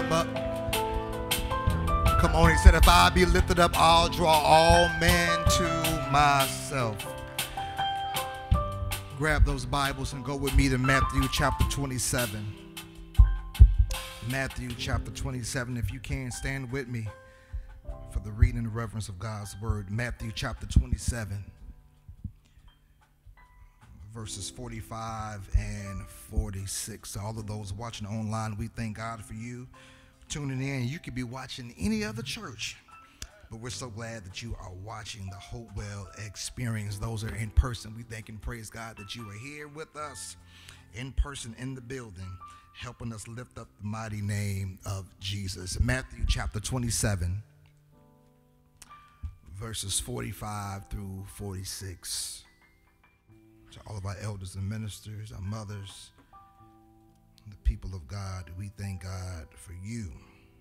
up. Come on, he said, if I be lifted up, I'll draw all men to myself. Grab those Bibles and go with me to Matthew chapter 27. Matthew chapter 27. If you can, stand with me for the reading and reverence of God's word. Matthew chapter 27. Verses 45 and 46. All of those watching online, we thank God for you tuning in. You could be watching any other church, but we're so glad that you are watching the Hopewell Experience. Those are in person. We thank and praise God that you are here with us in person in the building, helping us lift up the mighty name of Jesus. Matthew chapter 27, verses 45 through 46. To all of our elders and ministers, our mothers, the people of God, we thank God for you.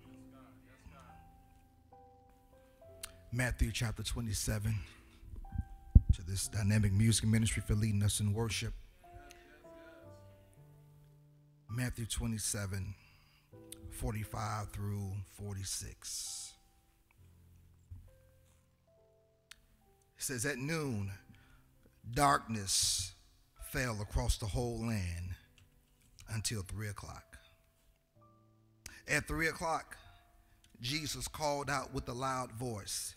Matthew chapter 27, to this dynamic music ministry for leading us in worship. Matthew 27, 45 through 46. It says, at noon, darkness fell across the whole land until 3 o'clock. At 3 o'clock, Jesus called out with a loud voice,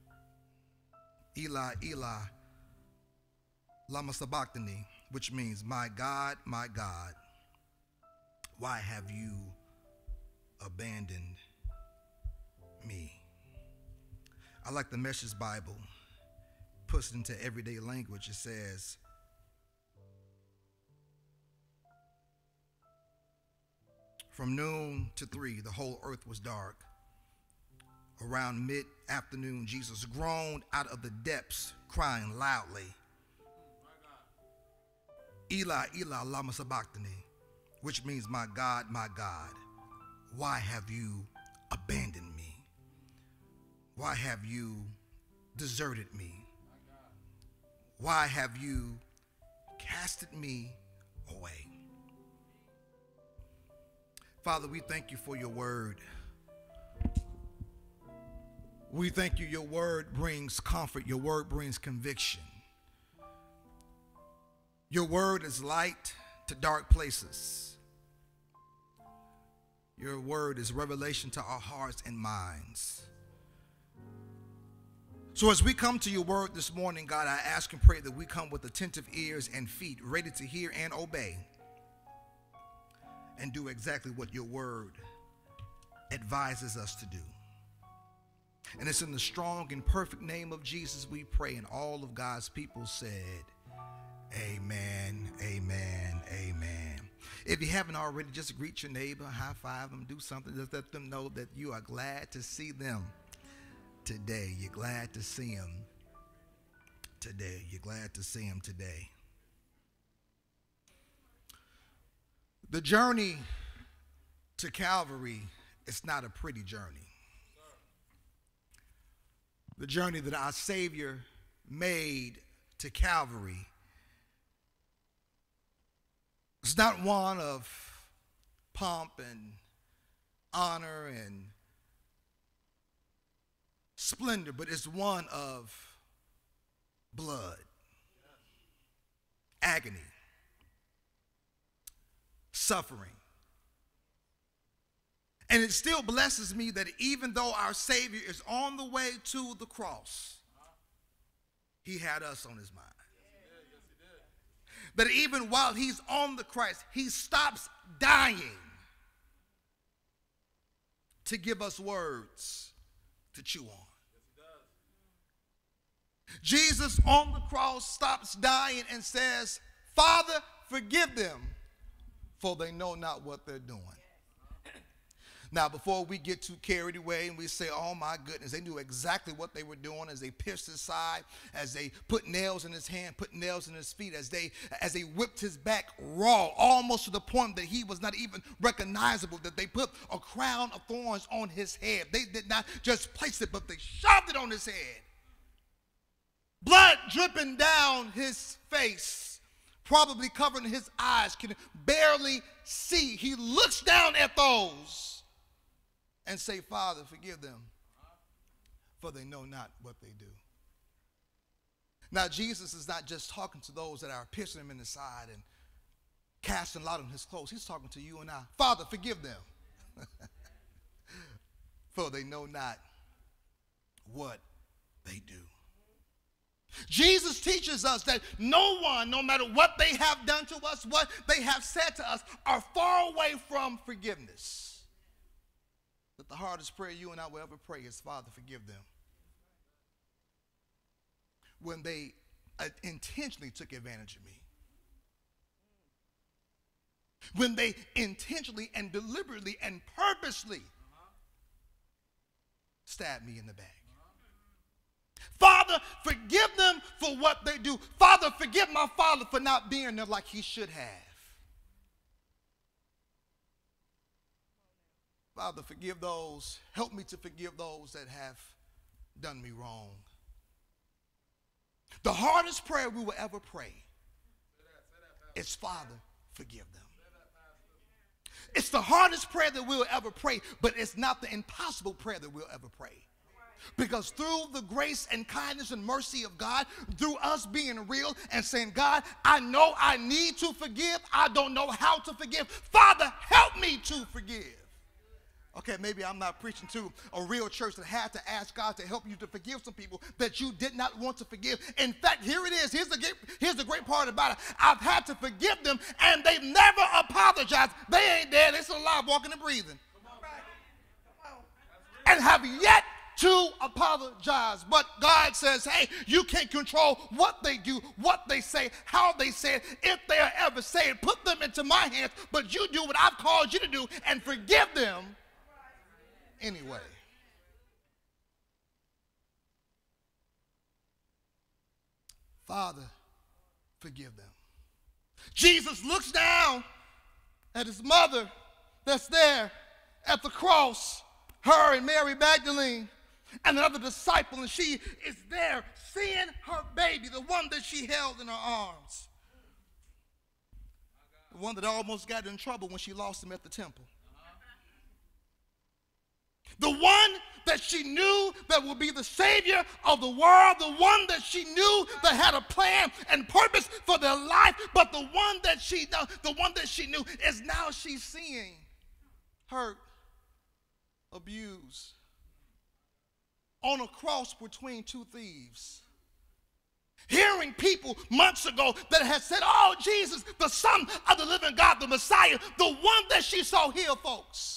Eli, Eli, lama sabachthani, which means, my God, why have you abandoned me? I like the Message Bible. Puts it into everyday language. It says, from noon to 3, the whole earth was dark. Around mid-afternoon, Jesus groaned out of the depths, crying loudly, Eli, Eli, lama sabachthani, which means, my God, why have you abandoned me? Why have you deserted me? Why have you casted me away? Father, we thank you for your word. We thank you. Your word brings comfort. Your word brings conviction. Your word is light to dark places. Your word is revelation to our hearts and minds. So as we come to your word this morning, God, I ask and pray that we come with attentive ears and feet, ready to hear and obey, and do exactly what your word advises us to do. And it's in the strong and perfect name of Jesus we pray, and all of God's people said, amen, amen, amen. If you haven't already, just greet your neighbor, high five them, do something, just let them know that you are glad to see them today. You're glad to see him today. You're glad to see him today. The journey to Calvary is not a pretty journey. The journey that our Savior made to Calvary is not one of pomp and honor and splendor, but it's one of blood, agony, suffering. And it still blesses me that even though our Savior is on the way to the cross, he had us on his mind. That even while he's on the cross, he stops dying to give us words to chew on. Jesus on the cross stops dying and says, Father, forgive them, for they know not what they're doing. Now, before we get too carried away and we say, oh my goodness, they knew exactly what they were doing as they pierced his side, as they put nails in his hand, put nails in his feet, as they whipped his back raw, almost to the point that he was not even recognizable, that they put a crown of thorns on his head. They did not just place it, but they shoved it on his head. Blood dripping down his face, probably covering his eyes, can barely see. He looks down at those and say, Father, forgive them, for they know not what they do. Now, Jesus is not just talking to those that are piercing him in the side and casting light on his clothes. He's talking to you and I. Father, forgive them, for they know not what they do. Jesus teaches us that no one, no matter what they have done to us, what they have said to us, are far away from forgiveness. But the hardest prayer you and I will ever pray is, Father, forgive them, when they intentionally took advantage of me. When they intentionally and deliberately and purposely stabbed me in the back. Father, forgive them for what they do. Father, forgive my father for not being there like he should have. Father, forgive those, help me to forgive those that have done me wrong. The hardest prayer we will ever pray is, Father, forgive them. It's the hardest prayer that we'll ever pray, but it's not the impossible prayer that we'll ever pray. Because through the grace and kindness and mercy of God, through us being real and saying, God, I know I need to forgive. I don't know how to forgive. Father, help me to forgive. Okay, maybe I'm not preaching to a real church that had to ask God to help you to forgive some people that you did not want to forgive. In fact, here it is. Here's the great part about it. I've had to forgive them, and they've never apologized. They ain't dead. They're still alive, walking and breathing. And have yet to apologize. But God says, hey, you can't control what they do, what they say, how they say it, if they are ever say it. Put them into my hands, but you do what I've called you to do and forgive them anyway. Father, forgive them. Jesus looks down at his mother that's there at the cross, her and Mary Magdalene and another disciple, and she is there seeing her baby, the one that she held in her arms, the one that almost got in trouble when she lost him at the temple. The one that she knew that would be the Savior of the world, the one that she knew that had a plan and purpose for their life, but the one that she knew is now she's seeing hurt, abused, on a cross between two thieves. Hearing people months ago that had said, oh, Jesus, the Son of the living God, the Messiah, the one that she saw heal folks.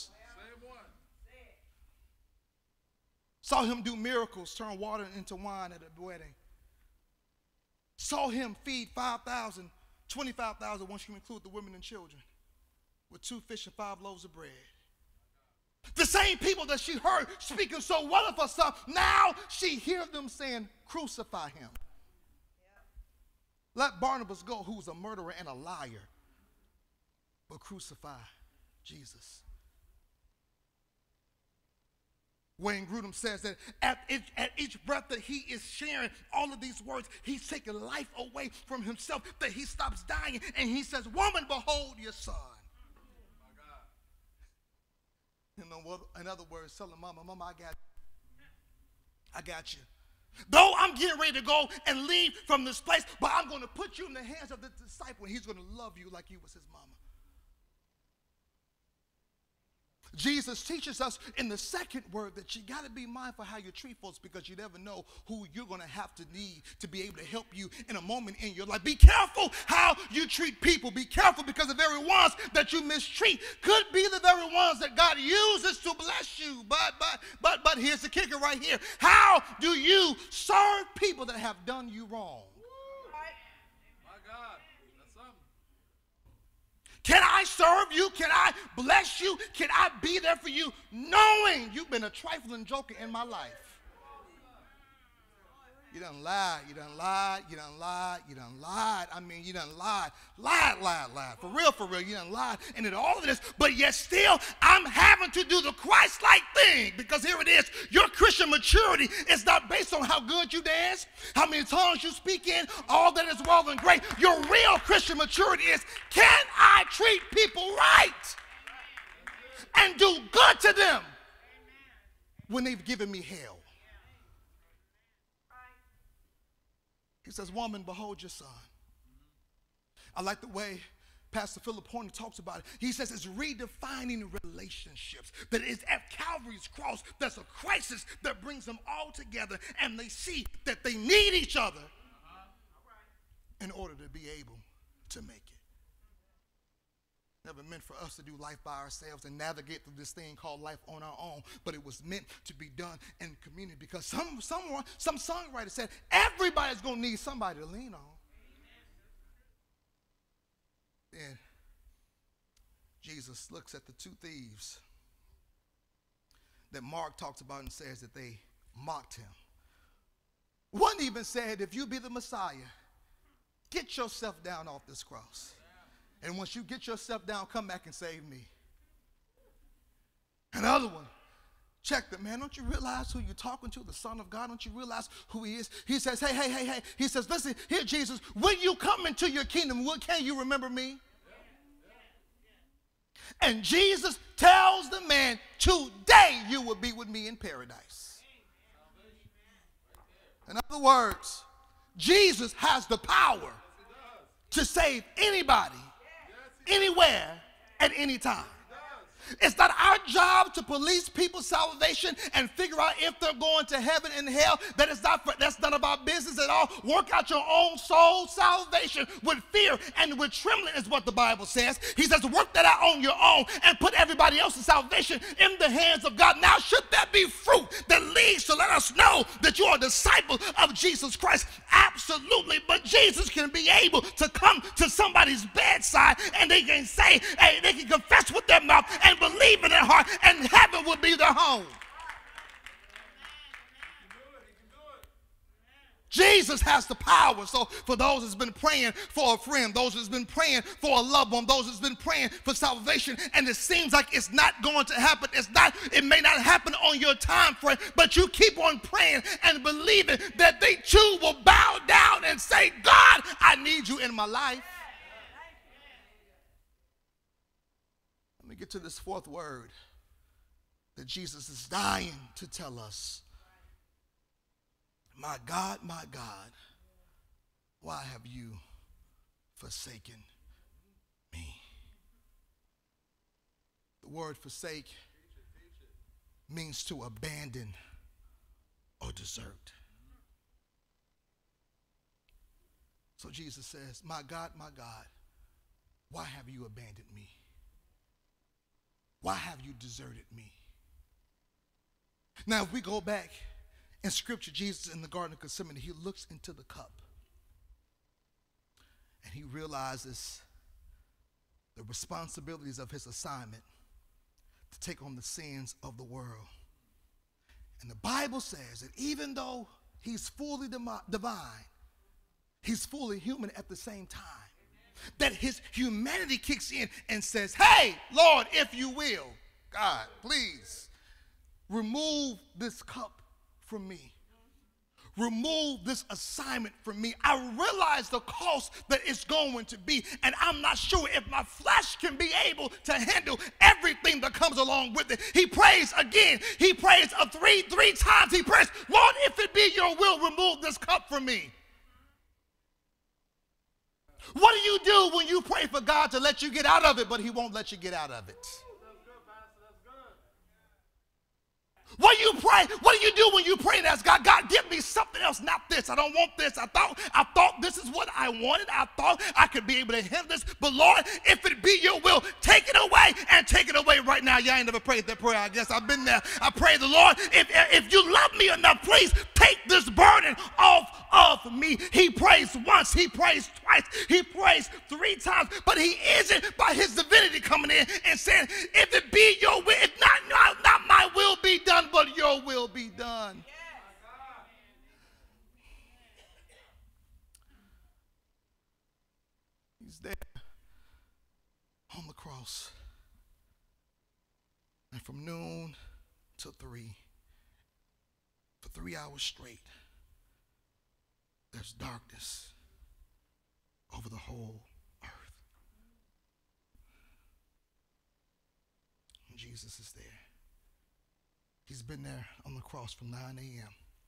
Saw him do miracles, turn water into wine at a wedding. Saw him feed 5,000, 25,000 once you include the women and children, with 2 fish and 5 loaves of bread. The same people that she heard speaking so well of herself, now she hears them saying, crucify him. Let Barnabas go, who's a murderer and a liar, but crucify Jesus. Wayne Grudem says that at each breath that he is sharing all of these words, he's taking life away from himself, that he stops dying, and he says, woman, behold your son. You know, in other words, telling Mama, I got you. Though I'm getting ready to go and leave from this place, but I'm going to put you in the hands of the disciple, and he's going to love you like you was his mama. Jesus teaches us in the second word that you got to be mindful how you treat folks, because you never know who you're going to have to need to be able to help you in a moment in your life. Be careful how you treat people. Be careful, because the very ones that you mistreat could be the very ones that God uses to bless you. But here's the kicker right here. How do you serve people that have done you wrong? Can I serve you? Can I bless you? Can I be there for you, knowing you've been a trifling joker in my life? You done lied, you done lied, you done lied, you done lied. I mean, you done lied. Lied. For real, you done lied. And in all of this, but yet still, I'm having to do the Christ-like thing, because here it is. Your Christian maturity is not based on how good you dance, how many tongues you speak in, all that is well and great. Your real Christian maturity is, can I treat people right and do good to them when they've given me hell. He says, woman, behold your son. I like the way Pastor Philip Horner talks about it. He says it's redefining relationships. That it's at Calvary's cross, there's a crisis that brings them all together, and they see that they need each other in order to be able to make it. Never meant for us to do life by ourselves and navigate through this thing called life on our own, but it was meant to be done in community, because some songwriter said everybody's going to need somebody to lean on. Then Jesus looks at the two thieves that Mark talks about and says that they mocked him. One even said, if you be the Messiah, get yourself down off this cross. And once you get yourself down, come back and save me. Another one checked it, man. Don't you realize who you're talking to? The Son of God. Don't you realize who he is? He says, hey. He says, listen, here, Jesus, when you come into your kingdom, can you remember me? And Jesus tells the man, today you will be with me in paradise. In other words, Jesus has the power to save anybody, anywhere, at any time. It's not our job to police people's salvation and figure out if they're going to heaven and hell. That's none of our business at all. Work out your own soul salvation with fear and with trembling is what the Bible says. He says work that out on your own and put everybody else's salvation in the hands of God. Now, should that be fruit that leads to let us know that you are a disciple of Jesus Christ? Absolutely. But Jesus can be able to come to somebody's bedside and they can say, hey, they can confess with their mouth and believe in their heart, and heaven will be their home. Jesus has the power. So for those that's been praying for a friend, those that's been praying for a loved one, those that's been praying for salvation, and it seems like it's not going to happen. It may not happen on your time frame, but you keep on praying and believing that they too will bow down and say, God, I need you in my life. Let me get to this fourth word that Jesus is dying to tell us. My God, why have you forsaken me? The word forsake means to abandon or desert. So Jesus says, my God, why have you abandoned me? Why have you deserted me? Now, if we go back in Scripture, Jesus in the Garden of Gethsemane, he looks into the cup and he realizes the responsibilities of his assignment to take on the sins of the world. And the Bible says that even though he's fully divine, he's fully human at the same time. That his humanity kicks in and says, hey, Lord, if you will, God, please remove this cup from me. Remove this assignment from me. I realize the cost that it's going to be, and I'm not sure if my flesh can be able to handle everything that comes along with it. He prays again. He prays three times. He prays, Lord, if it be your will, remove this cup from me. What do you do when you pray for God to let you get out of it, but he won't let you get out of it? What do you pray? What do you do when you pray and ask God, God, give me something else, not this. I don't want this. I thought this is what I wanted. I thought I could be able to handle this. But Lord, if it be your will, take it away and take it away right now. Y'all ain't never prayed that prayer. I guess I've been there. I pray the Lord, if you love me enough, please take this burden off of me. He prays once. He prays twice. He prays 3 times. But he isn't by his divinity coming in and saying, if it be your will, if not my will be done, but your will be done. He's there on the cross. And from noon till 3, for 3 hours straight, there's darkness over the whole earth. And Jesus is there. He's been there on the cross from 9 a.m.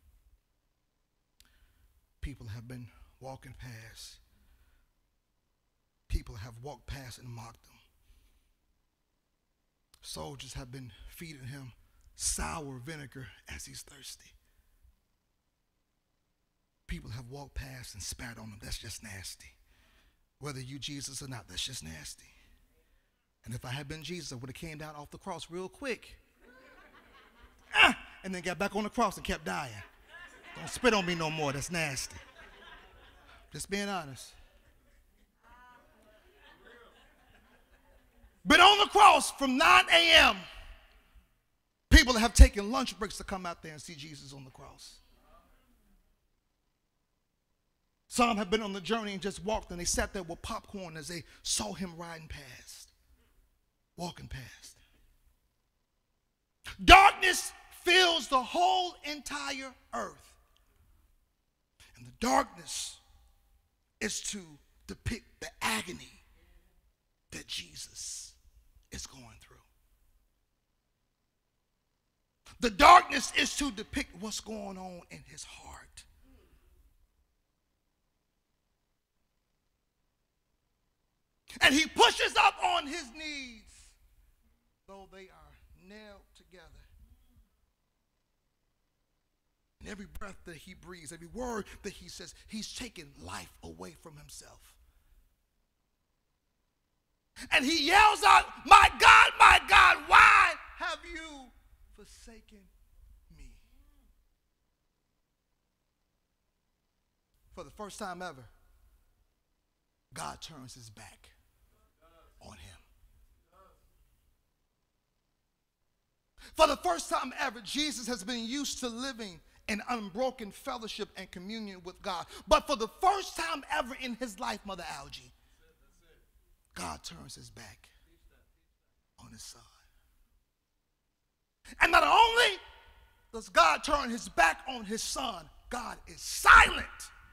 People have been walking past. People have walked past and mocked him. Soldiers have been feeding him sour vinegar as he's thirsty. People have walked past and spat on him. That's just nasty. Whether you Jesus or not, that's just nasty. And if I had been Jesus, I would have came down off the cross real quick. And then got back on the cross and kept dying. Don't spit on me no more. That's nasty. Just being honest. But on the cross from 9 a.m., people have taken lunch breaks to come out there and see Jesus on the cross. Some have been on the journey and just walked, and they sat there with popcorn as they saw him riding past, walking past. Darkness fills the whole entire earth. And the darkness is to depict the agony that Jesus is going through. The darkness is to depict what's going on in his heart. And he pushes up on his knees, though they are nailed together. And every breath that he breathes, every word that he says, he's taking life away from himself. And he yells out, my God, why have you forsaken me? For the first time ever, God turns his back on him. For the first time ever, Jesus has been used to living in unbroken fellowship and communion with God. But for the first time ever in his life, Mother Algie, God turns his back on his son. And not only does God turn his back on his son, God is silent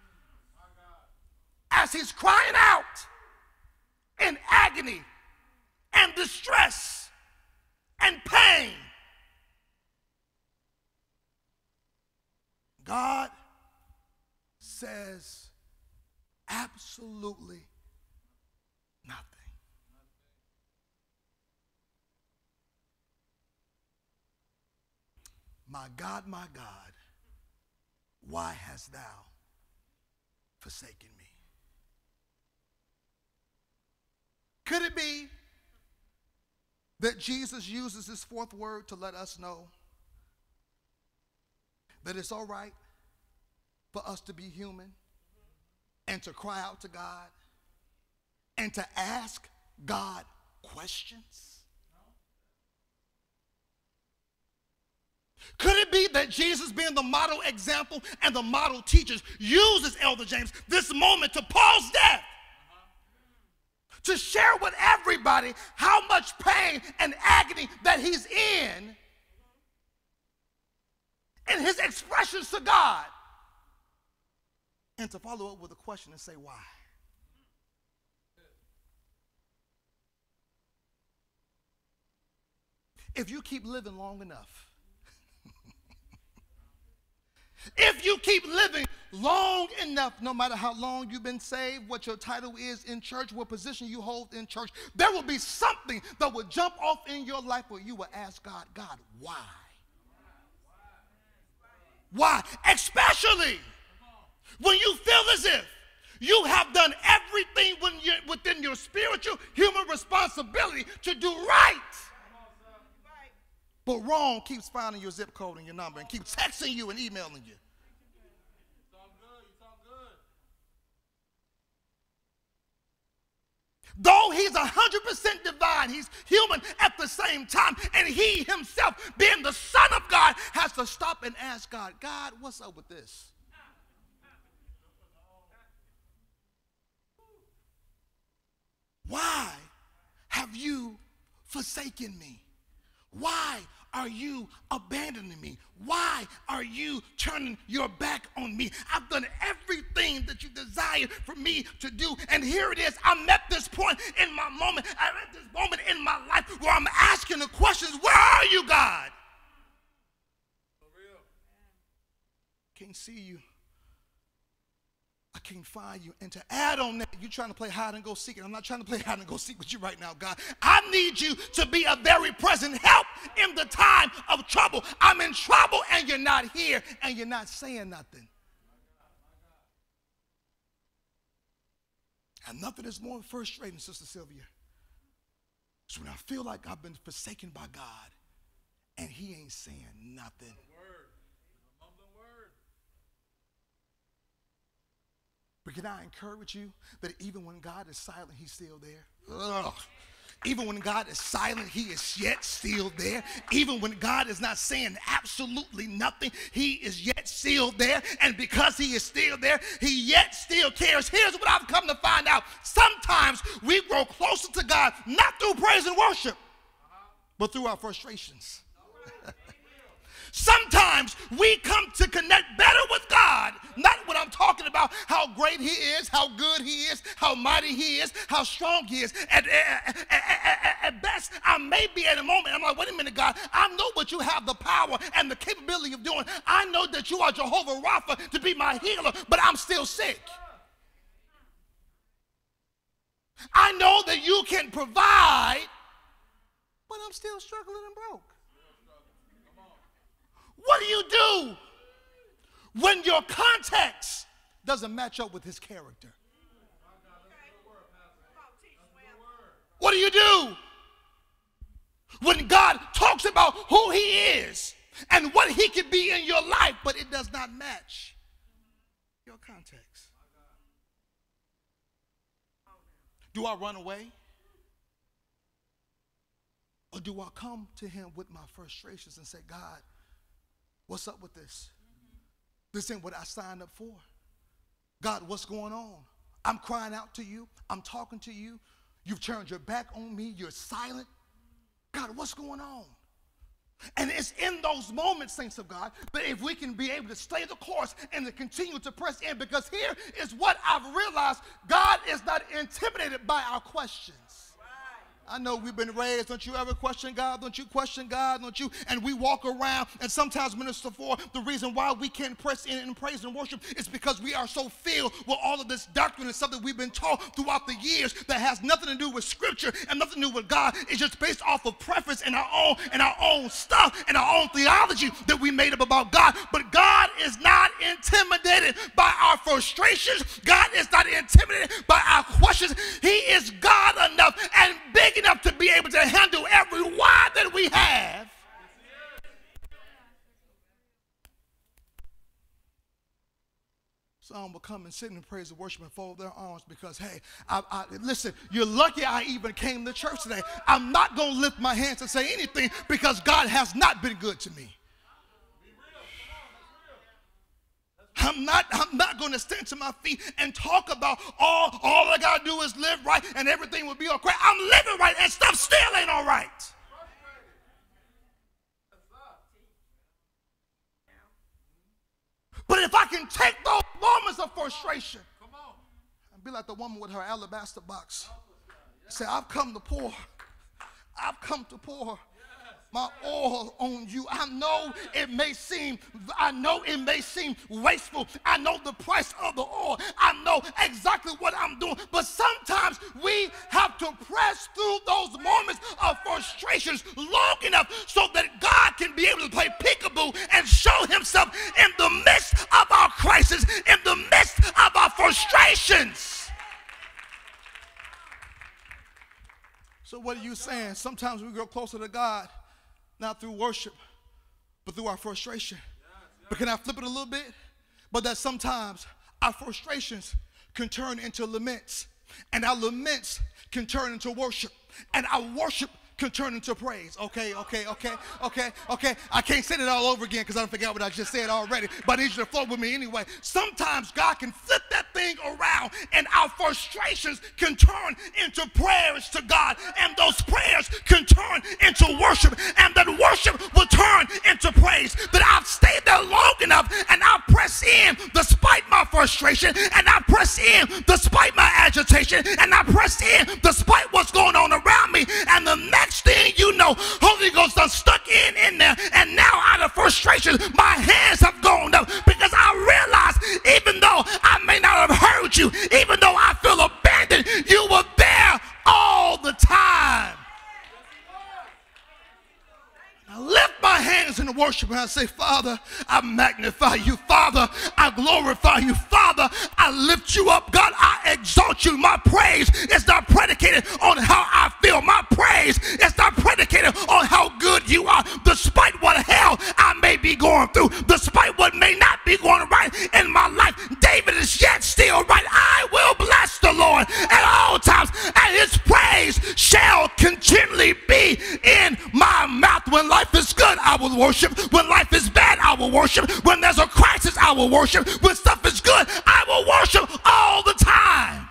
as he's crying out in agony and distress and pain. God says absolutely nothing. My God, why hast thou forsaken me? Could it be that Jesus uses this fourth word to let us know that it's all right for us to be human and to cry out to God and to ask God questions? Could it be that Jesus, being the model example and the model teachers, uses, Elder James, this moment to pause death, to share with everybody how much pain and agony that he's in his expressions to God, and to follow up with a question and say, why? If you keep living long enough, if you keep living long enough, no matter how long you've been saved, what your title is in church, what position you hold in church, there will be something that will jump off in your life where you will ask God, why? Why? Especially when you feel as if you have done everything within your spiritual human responsibility to do right. But wrong keeps finding your zip code and your number and keeps texting you and emailing you. You sound good. Though he's 100% divine, he's human at the same time. And he himself, being the Son of God, has to stop and ask God, what's up with this? Why have you forsaken me? Why are you abandoning me? Why are you turning your back on me? I've done everything that you desired for me to do. And here it is. I'm at this point in my moment. I'm at this moment in my life where I'm asking the questions, where are you, God? can't see you. I can't find you. And to add on that, you're trying to play hide and go seek. And I'm not trying to play hide and go seek with you right now, God. I need you to be a very present help in the time of trouble. I'm in trouble and you're not here and you're not saying nothing. And nothing is more frustrating, Sister Sylvia. It's when I feel like I've been forsaken by God and he ain't saying nothing. But can I encourage you that even when God is silent, he's still there? Ugh. Even when God is silent, he is yet still there. Even when God is not saying absolutely nothing, he is yet still there. And because he is still there, he yet still cares. Here's what I've come to find out. Sometimes we grow closer to God, not through praise and worship, but through our frustrations. Sometimes we come to connect better with God, not what I'm talking about, how great he is, how good he is, how mighty he is, how strong he is. At best, I may be at a moment, I'm like, wait a minute, God, I know what you have the power and the capability of doing. I know that you are Jehovah Rapha to be my healer, but I'm still sick. I know that you can provide, but I'm still struggling and broke. What do you do when your context doesn't match up with his character? What do you do when God talks about who he is and what he can be in your life, but it does not match your context? Do I run away? Or do I come to him with my frustrations and say, God, what's up with this? This ain't what I signed up for. God, what's going on? I'm crying out to you. I'm talking to you. You've turned your back on me. You're silent. God, what's going on? And it's in those moments, saints of God, that if we can be able to stay the course and to continue to press in, because here is what I've realized. God is not intimidated by our questions. I know we've been raised, don't you ever question God? Don't you question God? Don't you? And we walk around, and sometimes, Minister Ford, the reason why we can't press in praise and worship is because we are so filled with all of this doctrine and stuff that we've been taught throughout the years that has nothing to do with Scripture and nothing to do with God. It's just based off of preference and our own stuff and our own theology that we made up about God. But God is not intimidated by our frustrations. God is not intimidated by our questions. He is God enough and big enough to be able to handle every why that we have. Some will come and sit and praise and worship and fold their arms because, hey, listen, you're lucky I even came to church today. I'm not going to lift my hands and say anything because God has not been good to me. I'm not going to stand to my feet and talk about all I got to do is live right and everything will be all right. I'm living right and stuff still ain't all right. But if I can take those moments of frustration and be like the woman with her alabaster box, say, I've come to pour my oil on you. I know it may seem wasteful. I know the price of the oil. I know exactly what I'm doing. But sometimes we have to press through those moments of frustrations long enough so that God can be able to play peekaboo and show himself in the midst of our crisis, in the midst of our frustrations. So what are you saying? Sometimes we grow closer to God, not through worship, but through our frustration. But can I flip it a little bit? But that sometimes our frustrations can turn into laments, and our laments can turn into worship, and our worship can turn into praise. Okay. I can't say it all over again because I forgot what I just said already, but I need you to flow with me anyway. Sometimes God can flip that thing around and our frustrations can turn into prayers to God, and those prayers can turn into worship, and that worship will turn into praise. That I've stayed there long enough and I press in despite my frustration, and I press in despite my agitation, and I press in despite what's going on around me, and the next thing you know, Holy Ghost done stuck in there, and now out of frustration my hands have gone up because I you. Even though I feel abandoned, you were there all the time. I lift my hands in worship and I say, Father, I magnify you. Father, I glorify you. Father, I lift you up. God, I exalt you. My praise is not predicated on how I feel. My praise is not predicated on how good you are. Despite what hell I may be going through, despite what may not be going right in my life, David is yet still right. I will bless the Lord at all times, and his praise shall continually be in my mouth. When life is good, I will worship. When life is bad, I will worship. When there's a crisis, I will worship. When stuff is good, I will worship all the time.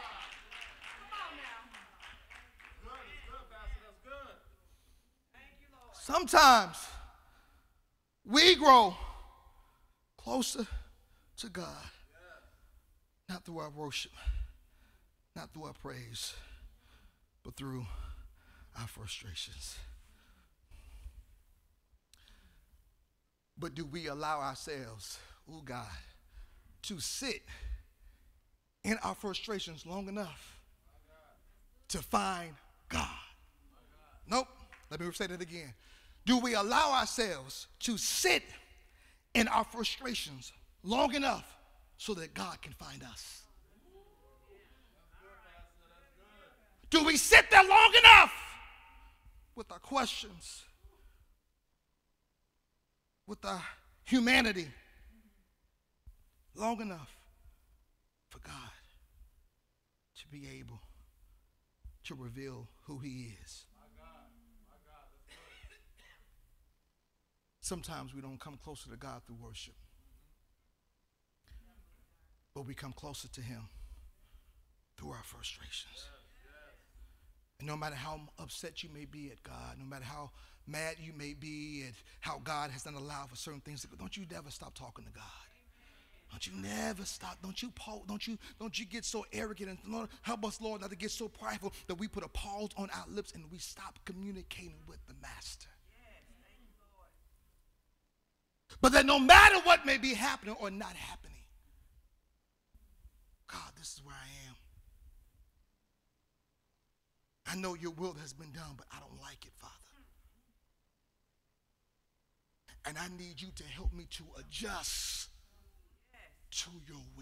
Sometimes we grow closer to God, not through our worship, not through our praise, but through our frustrations. But do we allow ourselves, oh God, to sit in our frustrations long enough to find God? Nope. Let me say that again. Do we allow ourselves to sit in our frustrations long enough so that God can find us? Do we sit there long enough with our questions, with our humanity, long enough for God to be able to reveal who he is? Sometimes we don't come closer to God through worship, but we come closer to him through our frustrations. And no matter how upset you may be at God, no matter how mad you may be at how God has not allowed for certain things to go, don't you never stop talking to God. Don't you never stop. Don't you get so arrogant, and Lord, help us, Lord, not to get so prideful that we put a pause on our lips and we stop communicating with the Master. But that no matter what may be happening or not happening, God, this is where I am. I know your will has been done, but I don't like it, Father. And I need you to help me to adjust to your will.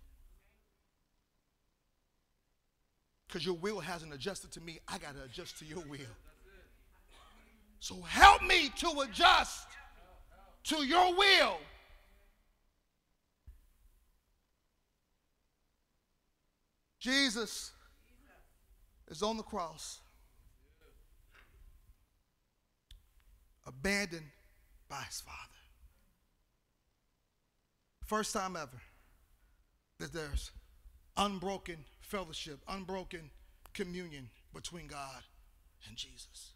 Because your will hasn't adjusted to me. I got to adjust to your will. So help me to adjust to your will. Jesus is on the cross, abandoned by his Father. First time ever that there's unbroken fellowship, unbroken communion between God and Jesus.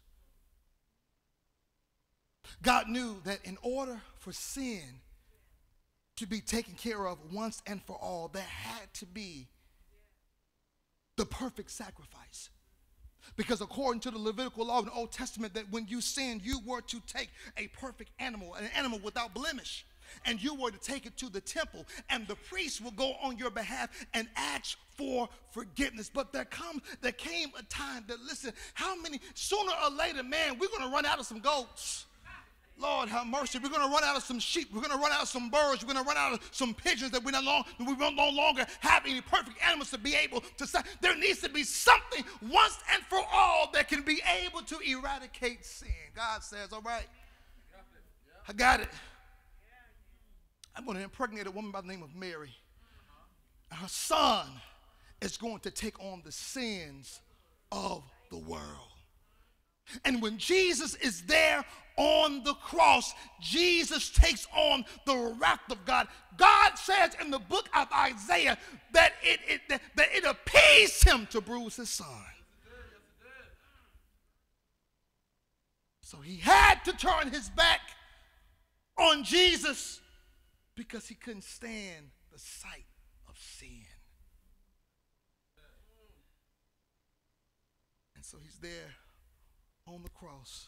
God knew that in order for sin to be taken care of once and for all, there had to be the perfect sacrifice. Because according to the Levitical law in the Old Testament, that when you sinned, you were to take a perfect animal, an animal without blemish, and you were to take it to the temple, and the priest will go on your behalf and ask for forgiveness. But there came a time that, listen, sooner or later, man, we're going to run out of some goats. Lord have mercy. We're going to run out of some sheep. We're going to run out of some birds. We're going to run out of some pigeons that we no longer have any perfect animals to be able to say. There needs to be something once and for all that can be able to eradicate sin. God says, all right, I got it. I'm going to impregnate a woman by the name of Mary. Her son is going to take on the sins of the world. And when Jesus is there on the cross, Jesus takes on the wrath of God. God says in the book of Isaiah that it appeased him to bruise his son. So he had to turn his back on Jesus because he couldn't stand the sight of sin. And so he's there on the cross.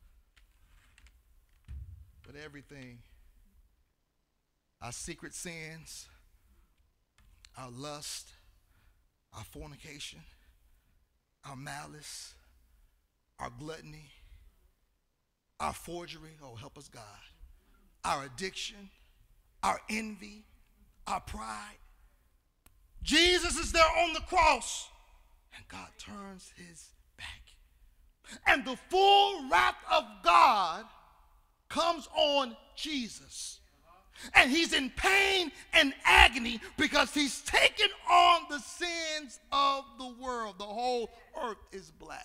But everything, our secret sins, our lust, our fornication, our malice, our gluttony, our forgery, oh help us God, our addiction, our envy, our pride. Jesus is there on the cross, and God turns his back. And the full wrath of God comes on Jesus. And he's in pain and agony because he's taken on the sins of the world. The whole earth is black.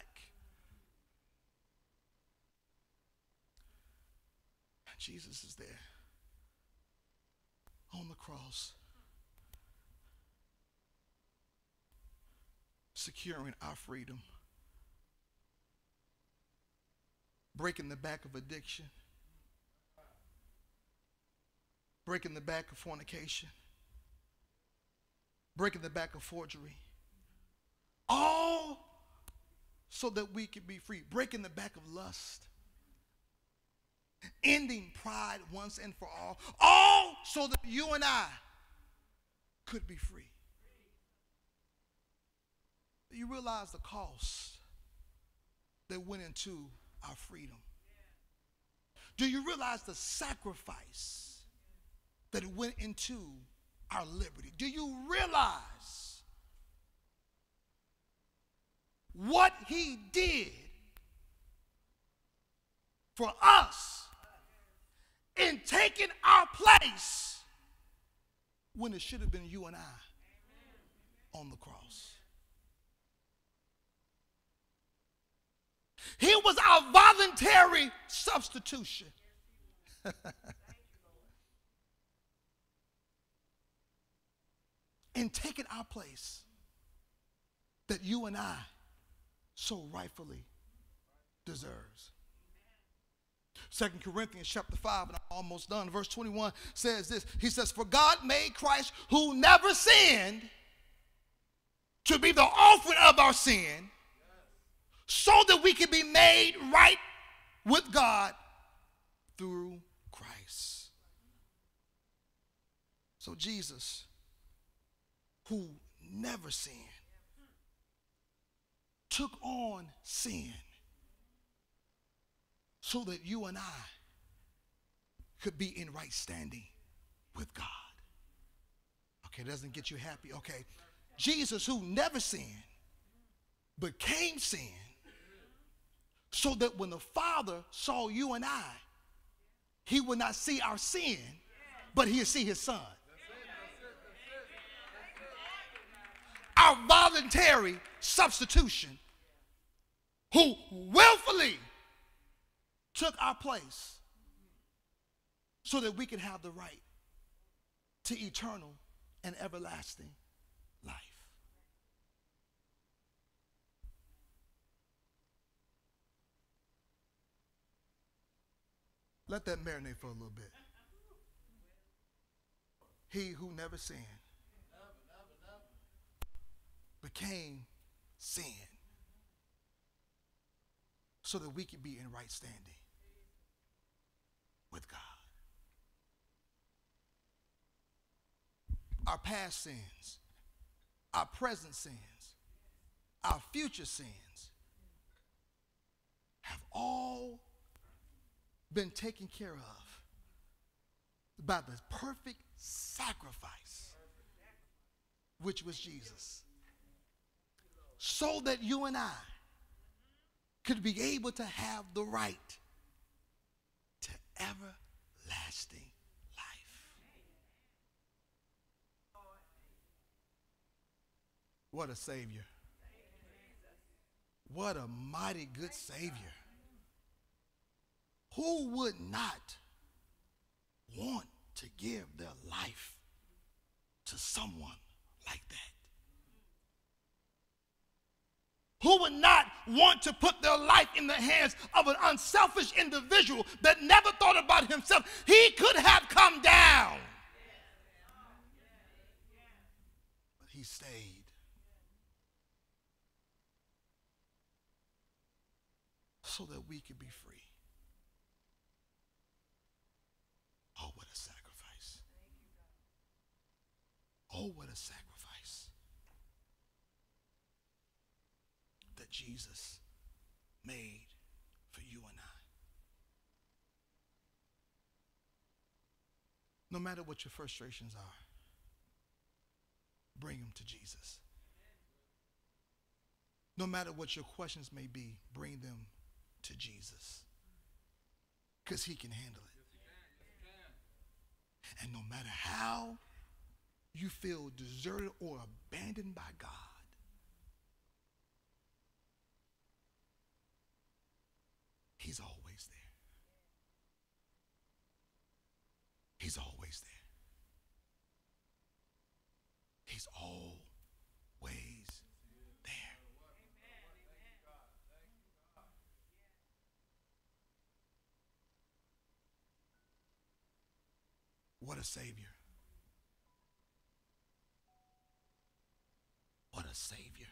And Jesus is there on the cross, securing our freedom, breaking the back of addiction, breaking the back of fornication, breaking the back of forgery, all so that we could be free, breaking the back of lust, ending pride once and for all so that you and I could be free. Do you realize the cost that went into our freedom? Do you realize the sacrifice that went into our liberty? Do you realize what he did for us in taking our place when it should have been you and I on the cross? He was our voluntary substitution. In taking our place that you and I so rightfully deserves. 2 Corinthians chapter 5, and I'm almost done. Verse 21 says this. He says, for God made Christ, who never sinned, to be the offering of our sin, so that we can be made right with God through Christ. So Jesus, who never sinned, took on sin so that you and I could be in right standing with God. Okay, doesn't get you happy. Okay, Jesus, who never sinned, became sin so that when the Father saw you and I, he would not see our sin, but he'd see his Son. Our voluntary substitution, who willfully took our place so that we can have the right to eternal and everlasting life. Let that marinate for a little bit. He who never sinned became sin so that we could be in right standing with God. Our past sins, our present sins, our future sins have all been taken care of by the perfect sacrifice, which was Jesus, so that you and I could be able to have the right to everlasting life. What a Savior. What a mighty good Savior. Who would not want to give their life to someone like that? Who would not want to put their life in the hands of an unselfish individual that never thought about himself? He could have come down, but he stayed. So that we could be free. Oh, what a sacrifice. Oh, what a sacrifice. Jesus made for you and I. No matter what your frustrations are, bring them to Jesus. No matter what your questions may be, bring them to Jesus. Because he can handle it. And no matter how you feel deserted or abandoned by God, he's always there. He's always there. He's always there. What a Savior. What a Savior.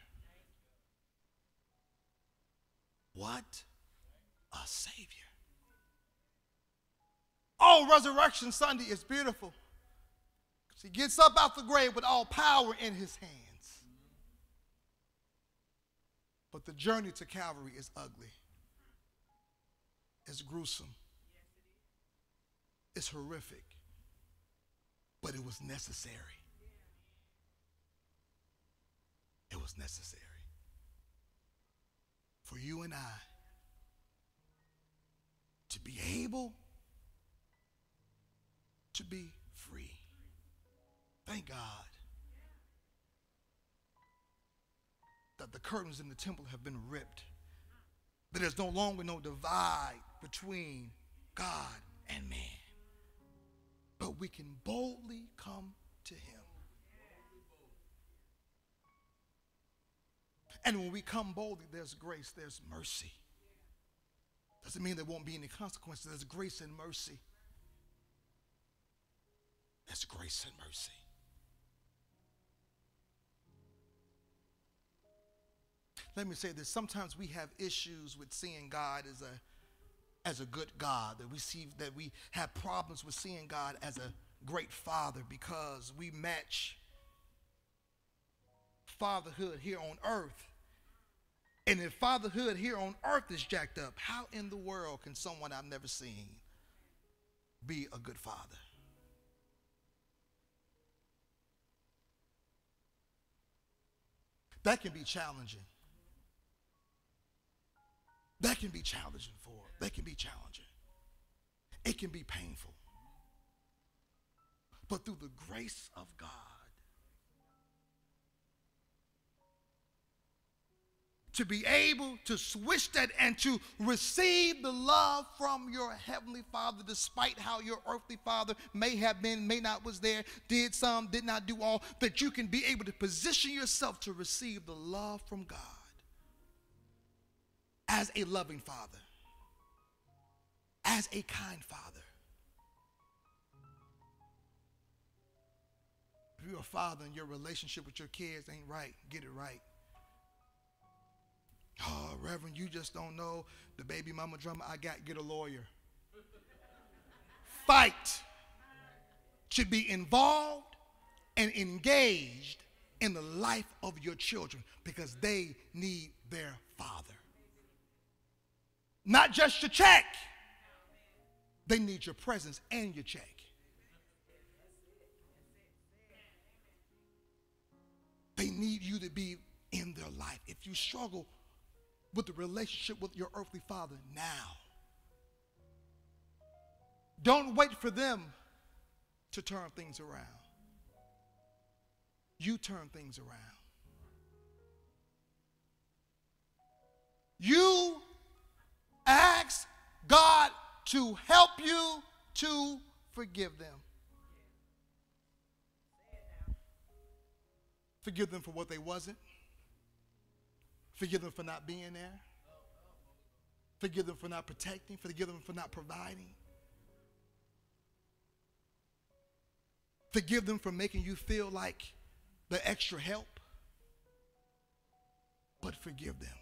What a Savior. Oh, Resurrection Sunday is beautiful. He gets up out the grave with all power in his hands. But the journey to Calvary is ugly. It's gruesome. It's horrific. But it was necessary. It was necessary for you and I to be able to be free. Thank God that the curtains in the temple have been ripped. That there's no longer no divide between God and man. But we can boldly come to him. And when we come boldly, there's grace, there's mercy. Doesn't mean there won't be any consequences. There's grace and mercy. There's grace and mercy. Let me say this. Sometimes we have issues with seeing God as a good God. That we have problems with seeing God as a great father because we match fatherhood here on earth. And if fatherhood here on earth is jacked up, how in the world can someone I've never seen be a good father? That can be challenging. That can be challenging That can be challenging. It can be painful. But through the grace of God, to be able to switch that and to receive the love from your heavenly Father, despite how your earthly father may have been, may not was there, did some, did not do all, that you can be able to position yourself to receive the love from God as a loving father, as a kind father. If you're a father and your relationship with your kids ain't right, get it right. Oh, Reverend, you just don't know the baby mama drama I got. Get a lawyer. Fight to be involved and engaged in the life of your children because they need their father. Not just your check. They need your presence and your check. They need you to be in their life. If you struggle with the relationship with your earthly father now, don't wait for them to turn things around. You turn things around. You ask God to help you to forgive them. Forgive them for what they wasn't. Forgive them for not being there. Forgive them for not protecting. Forgive them for not providing. Forgive them for making you feel like the extra help. But forgive them.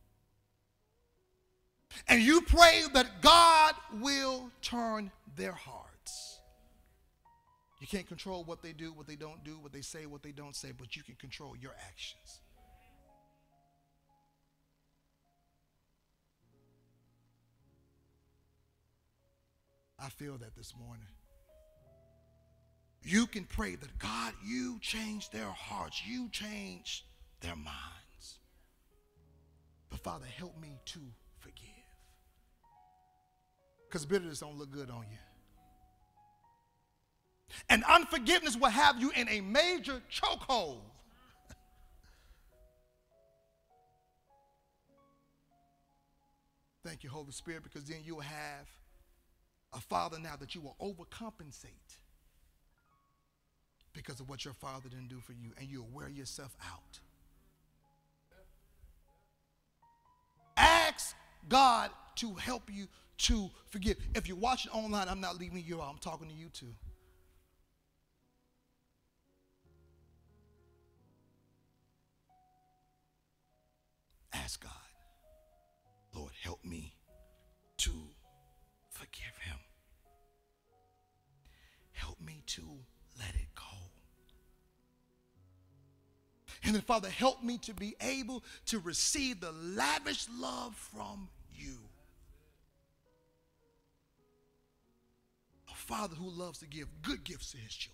And you pray that God will turn their hearts. You can't control what they do, what they don't do, what they say, what they don't say, but you can control your actions. I feel that this morning. You can pray that, God, you change their hearts. You change their minds. But Father, help me to forgive. Because bitterness don't look good on you. And unforgiveness will have you in a major chokehold. Thank you, Holy Spirit, because then you'll have a Father now that you will overcompensate because of what your Father didn't do for you, and you'll wear yourself out. Ask God to help you to forgive. If you're watching online, I'm not leaving you out. I'm talking to you too. Ask God, Lord, help me to forgive him. Help me to let it go. And then, Father, help me to be able to receive the lavish love from you. A Father who loves to give good gifts to his children.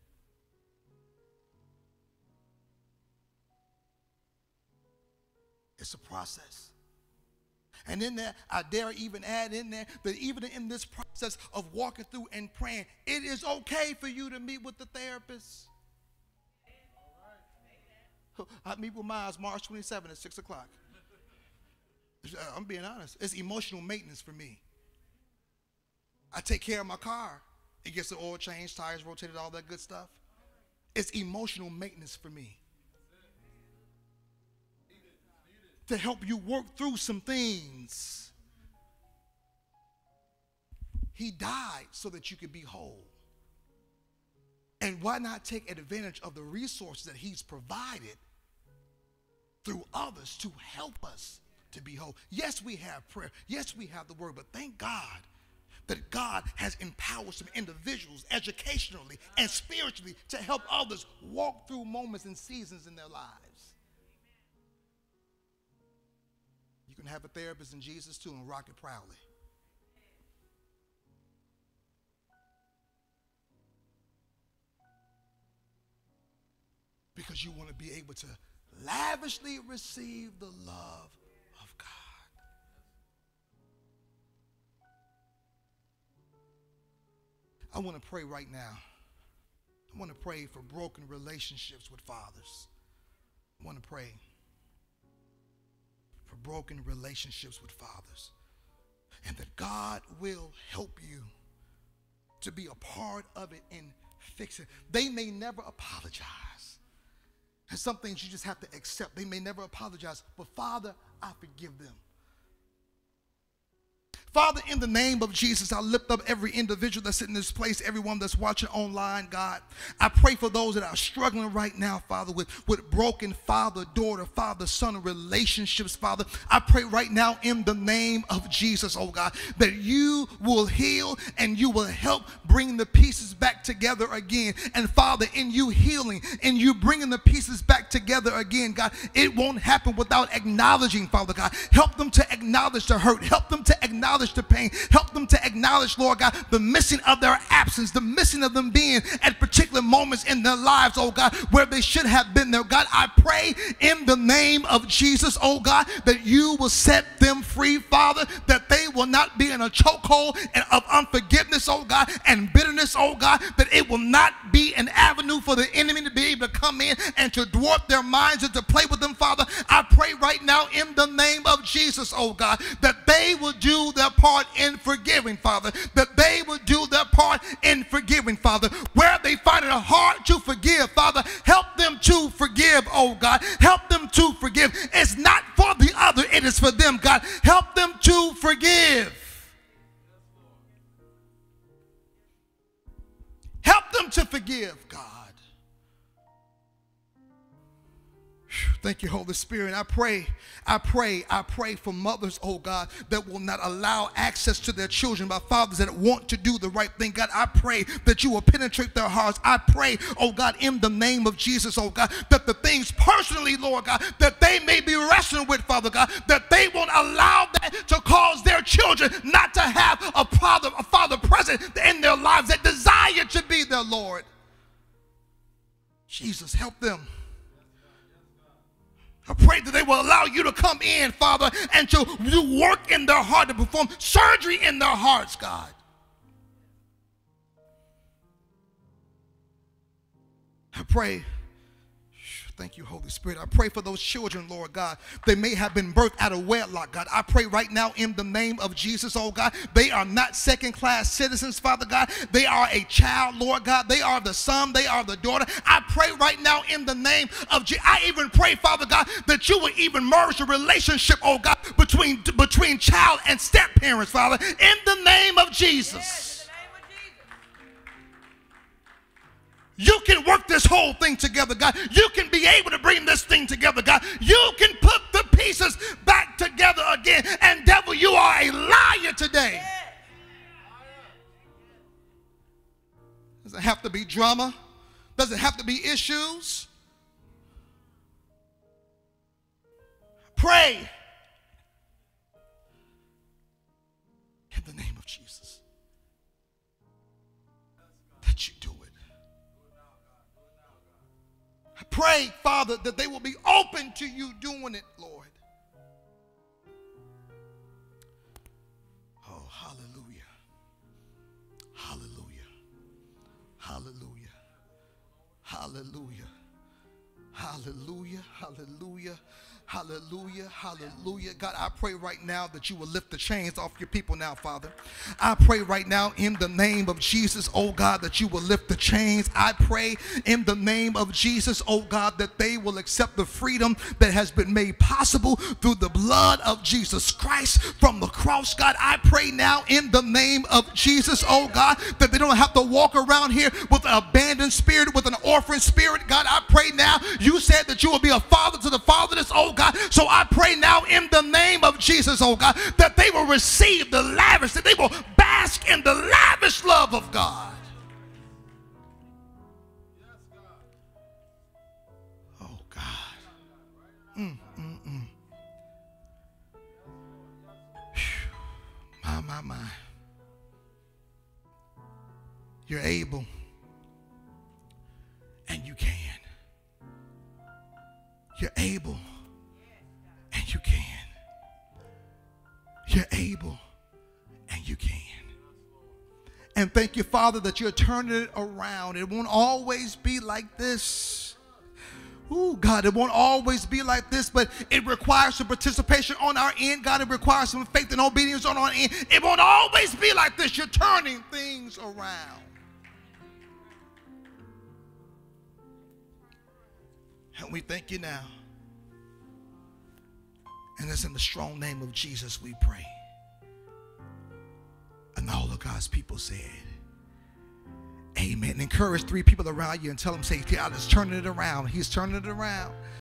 It's a process. And in there, I dare even add in there that even in this process of walking through and praying, it is okay for you to meet with the therapist. I meet with mine March 27 at 6 o'clock. I'm being honest. It's emotional maintenance for me. I take care of my car. It gets the oil changed, tires rotated, all that good stuff. It's emotional maintenance for me. To help you work through some things. He died so that you could be whole. And why not take advantage of the resources that he's provided through others to help us to be whole? Yes, we have prayer. Yes, we have the word. But thank God that God has empowered some individuals educationally and spiritually to help others walk through moments and seasons in their lives. You can have a therapist in Jesus too and rock it proudly. Because you want to be able to lavishly receive the love of God. I want to pray right now. I want to pray for broken relationships with fathers. I want to pray for broken relationships with fathers. And that God will help you to be a part of it and fix it. They may never apologize. And some things you just have to accept. They may never apologize. But Father, I forgive them. Father, in the name of Jesus, I lift up every individual that's in this place, everyone that's watching online, God. I pray for those that are struggling right now, Father, with broken father-daughter, father-son relationships, Father. I pray right now in the name of Jesus, oh God, that you will heal and you will help bring the pieces back together again. And Father, in you healing and you bringing the pieces back together again, God, it won't happen without acknowledging, Father God. Help them to acknowledge the hurt. Help them to acknowledge the pain. Help them to acknowledge, Lord God, the missing of their absence, the missing of them being at particular moments in their lives, oh God, where they should have been there. God, I pray in the name of Jesus, oh God, that you will set them free, Father, that they will not be in a chokehold of unforgiveness, oh God, and bitterness, oh God, that it will not be an avenue for the enemy to be able to come in and to dwarf their minds and to play with them, Father. I pray right now in the name of Jesus, oh God, that they will do their part in forgiving, Father, that they will do their part in forgiving, Father. Where they find it hard to forgive, Father, help them to forgive, oh God. Help them to forgive. It's not for the other, it is for them, God. Help them to forgive. Help them to forgive, God. Thank you, Holy Spirit. I pray for mothers, oh God, that will not allow access to their children by fathers that want to do the right thing. God, I pray that you will penetrate their hearts. I pray, oh God, in the name of Jesus, oh God, that the things personally, Lord God, that they may be wrestling with, Father God, that they won't allow that to cause their children not to have a father present in their lives that desire to be their Lord. Jesus, help them. I pray that they will allow you to come in, Father, and to do work in their heart, to perform surgery in their hearts, God. I pray, thank you, Holy Spirit. I pray for those children, Lord God. They may have been birthed out of wedlock, God. I pray right now in the name of Jesus, oh God. They are not second-class citizens, Father God. They are a child, Lord God. They are the son. They are the daughter. I pray right now in the name of Jesus. I even pray, Father God, that you would even merge the relationship, oh God, between child and step-parents, Father, in the name of Jesus. You can work this whole thing together, God. You can be able to bring this thing together, God. You can put the pieces back together again. And devil, you are a liar today. Doesn't have to be drama. Doesn't have to be issues. Pray in the name of Jesus that you do it. I pray, Father, that they will be open to you doing it, Lord. Oh, hallelujah. Hallelujah. Hallelujah. Hallelujah. Hallelujah. Hallelujah. Hallelujah, hallelujah. God, I pray right now that you will lift the chains off your people now, Father. I pray right now in the name of Jesus, oh God, that you will lift the chains. I pray in the name of Jesus, oh God, that they will accept the freedom that has been made possible through the blood of Jesus Christ from the cross. God, I pray now in the name of Jesus, oh God, that they don't have to walk around here with an abandoned spirit, with an orphan spirit. God, I pray now, you said that you will be a father to the fatherless, oh God. So I pray now in the name of Jesus, oh God, that they will receive the lavish, that they will bask in the lavish love of God. Oh God. My. You're able, and you can. You're able, and you can. You're able, and you can. And thank you, Father, that you're turning it around. It won't always be like this. Ooh, God, it won't always be like this, but it requires some participation on our end. God, it requires some faith and obedience on our end. It won't always be like this. You're turning things around. And we thank you now. And it's in the strong name of Jesus we pray. And all of God's people said, amen. Encourage 3 people around you and tell them, say, God is turning it around. He's turning it around.